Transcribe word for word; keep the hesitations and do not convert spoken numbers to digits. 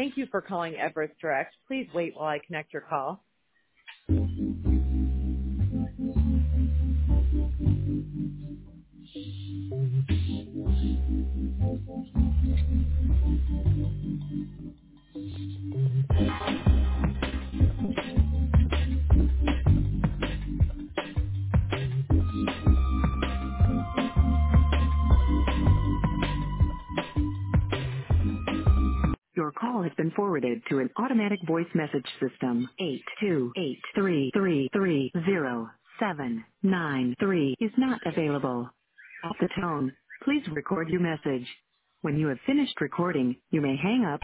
Thank you for calling Everest Direct. Please wait while I connect your call. Your call has been forwarded to an automatic voice message system. eight two eight three three three zero seven nine three is not available. At the tone, please record your message. When you have finished recording, you may hang up